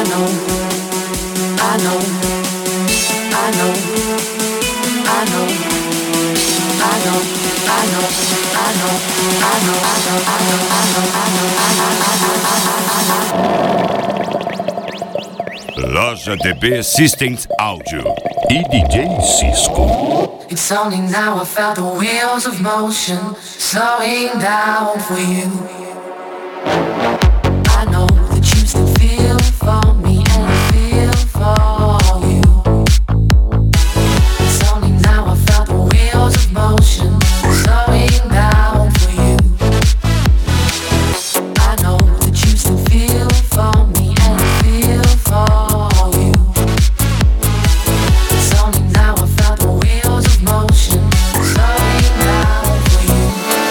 Loja DB Systems Áudio e DJ Cisco. It's only now I felt the wheels of motion slowing down for you. I know that you still feel for me and I feel for you. It's only now I felt the wheels of motion slowing down for you. I know that you still feel for me and I feel for you. It's only now I felt the wheels of motion slowing down for you.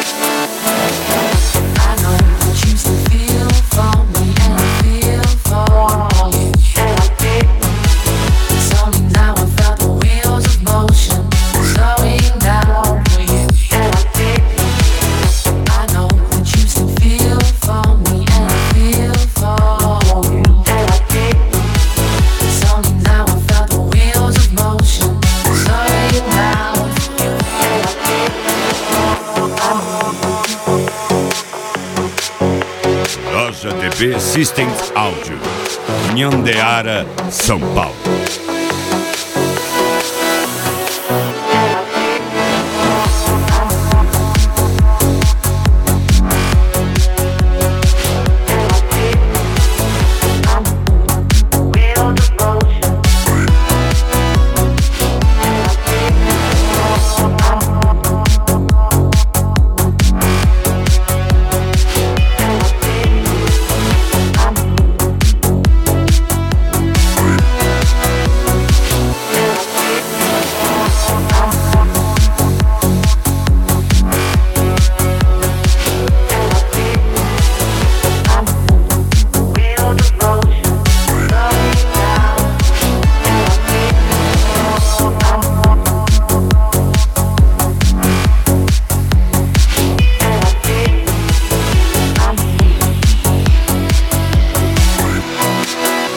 I know that you still feel for me and I feel for you. It's only now I felt the wheels of motion slowing down for you. I know that you still feel for me and I feel for you. It's only now I felt the wheels of motion slowing down for you. Loja DB Systems Áudio, União de Ara, São Paulo.